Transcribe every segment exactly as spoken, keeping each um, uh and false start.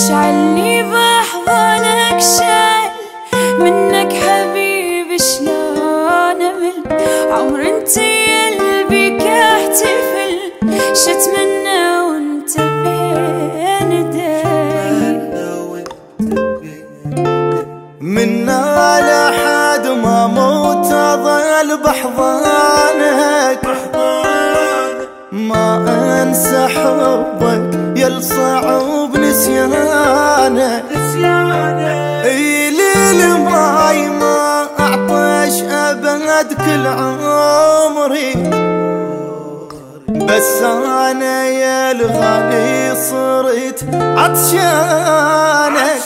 تشعلني بأحضانك شال منك حبيبي شلون أمل عمر انت يلبي كاحتفل شتمنى وانت بين ايدي منا لحد ما موت اظل بحضانك ما انسى حبك يا صعوب نسيانك اي للماي ما اعطش ابد كل عمري بس انا يا الغالي صرت عطشانك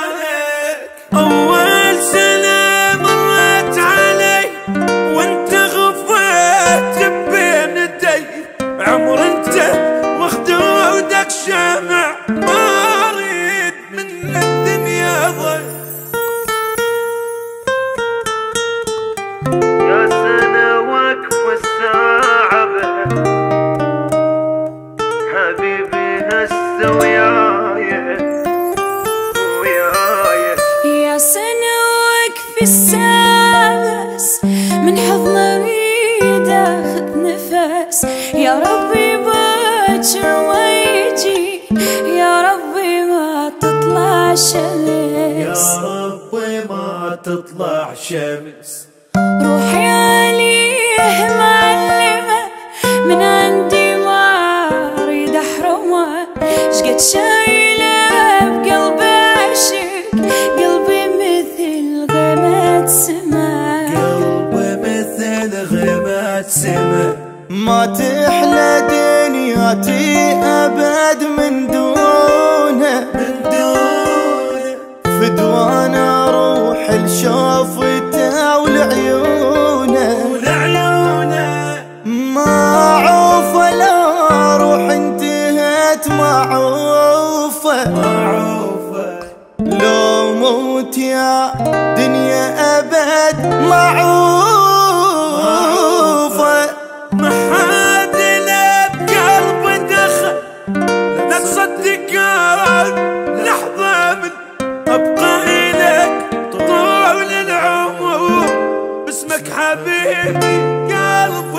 اول سنة مرت علي وانت غفيت بين يدي عمر انت وخدودك شمع ما اريد من الدنيا ضي يا سنة وقف الساعة حبيبي هسه وياي وياي يا سنة وقف الساس من حضن اريد اخذ نفس يا ربي باكر ما يجي يا ربي ما تطلع شمس يا ربي ما تطلع شمس روحي عليه معلمة من عندي ما اريد احرمها شقد شايلة بقلبي عشق قلبي مثل غيمة سما قلبي مثل غيمة سما ما تحلى دنياتي ابد من دونه من دونه فدوانا روح لشوفته ولعيونه ولعيونه معوفة لا روح انتهت معوفة معروفة لو موت يا دنيا ابد معوفة ما حد له بقلبي دخل لا تصدق لحظة من ابقى إلك طول العمر باسمك حبيبي قلبي